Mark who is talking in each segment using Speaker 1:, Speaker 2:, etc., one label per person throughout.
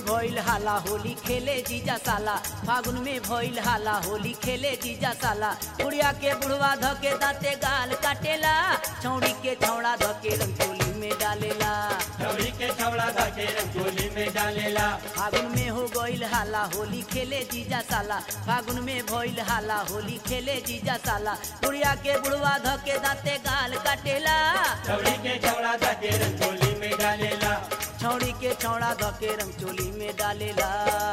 Speaker 1: भइल हाला होली खेले जीजा साला, फागुन में भइल हाला होली खेले जीजा साला। बुढ़िया के बुढ़वा धके दांते गाल काटेला, छौड़ी के छौड़ा धके रंग चोली में डालेला,
Speaker 2: छौड़ी के छौड़ा धके रंग चोली में डालेला।
Speaker 1: फागुन में हो गइल हाला होली खेले जीजा साला, फागुन में भइल हाला होली खेले जीजा साला। बुढ़िया के बुढ़वा धके दांते गाल काटेला,
Speaker 2: छौड़ी के छौड़ा धके रंग चोली में डालेला,
Speaker 1: छौड़ी के छौड़ा धके रंग चोली में डालेला।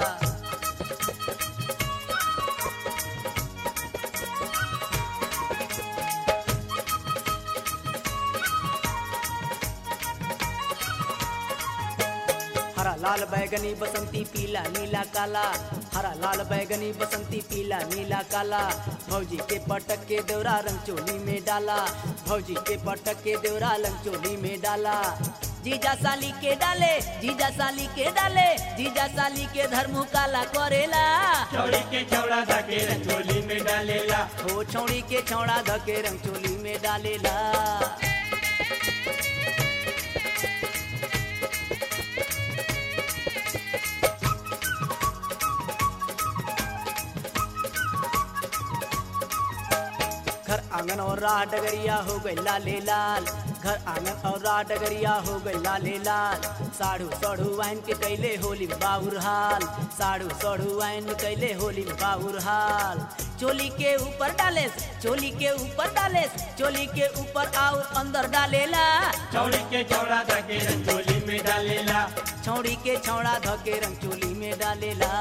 Speaker 1: हरा लाल बैगनी बसंती पीला नीला काला, हरा लाल बैगनी बसंती पीला नीला काला। भौजी के पटक के देवरा रंग चोली में डाला, भौजी के पटक के देवरा रंग चोली में डाला। जीजा साली के डाले, जीजा साली के डाले, जीजा साली के धर्म काला करेला,
Speaker 2: छौड़ी के छौड़ा धके रंग चोली में डालेला,
Speaker 1: हो छौड़ी के छौड़ा धके रंग चोली में डालेला। घर आंगन और राह डगरिया हो गई लाले लाल, घर आंगन और राह डगरिया हो गई लाले लाल। साढ़ू सढ़ू वाइन के कैले होली में बाबुर हाल, साढ़ू सढ़ू वाइन कैले होली में बाबुर हाल। चोली के ऊपर डाले, चोली के ऊपर डाले, चोली के ऊपर आओ अंदर डालेला,
Speaker 2: छौड़ी के छौड़ा धके रंग चोली में डालेला,
Speaker 1: छौड़ी के छौड़ा धके रंग चोली में डालेला।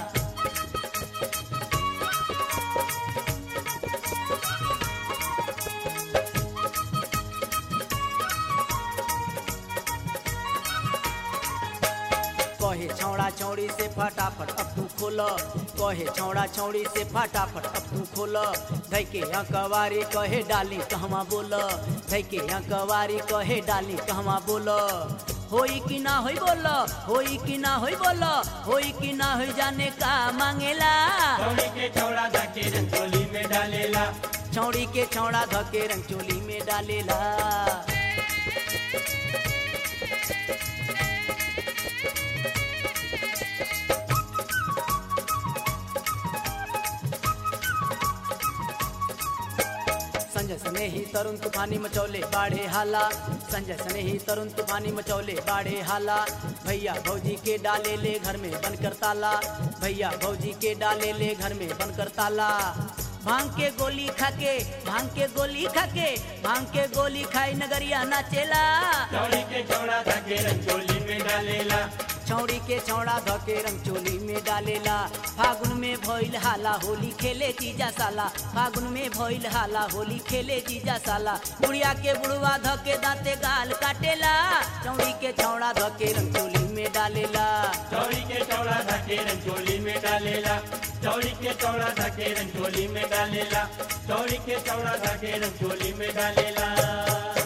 Speaker 1: कहे छौड़ा छौड़ी से फटाफट अब तू खोल, कहे छौड़ा छौड़ी से फटाफट अब तू खोल। धैके अंकवारी कहे डाली कहवा बोल, धैके अंकवारी कहे डाली कहवा बोल। होई कि ना होई बोल, होई कि ना होई बोल, होई कि ना होई जाने का मांगेला,
Speaker 2: छौड़ी के छौड़ा धके रंग चोली में डालेला,
Speaker 1: छौड़ी के छौड़ा धके रंग चोली में डालेला। संजय सने ही तरुण तूफानी मचौले बाढ़े हाला, संजय सने ही तरुण तूफानी मचौले बाढ़े हाला। भैया भौजी के डाले ले घर में बनकर ताला, भैया भौजी के डाले ले घर में बनकर ताला। भांग के गोली खाके, भांग के गोली खाके, भांग के गोली खाई नगरिया नाचेला,
Speaker 2: छौड़ी के छौड़ा धके रंग चोली में डालेला,
Speaker 1: छौड़ी के छौड़ा धके रंग चोली में डालेला। फागुन में भइल हाला होली खेले जीजा साला, फागुन में भइल हाला होली खेले जीजा साला। बुढ़िया के बुढ़वा धके दांते गाल काटेला, छौड़ी के छौड़ा धके रंग चोली में डालेला,
Speaker 2: छौड़ी के छौड़ा धके रंग चोली में डालेला, छौड़ी के छौड़ा धके रंग चोली में डालेला, छौड़ी के छौड़ा धके रंग चोली में डालेला।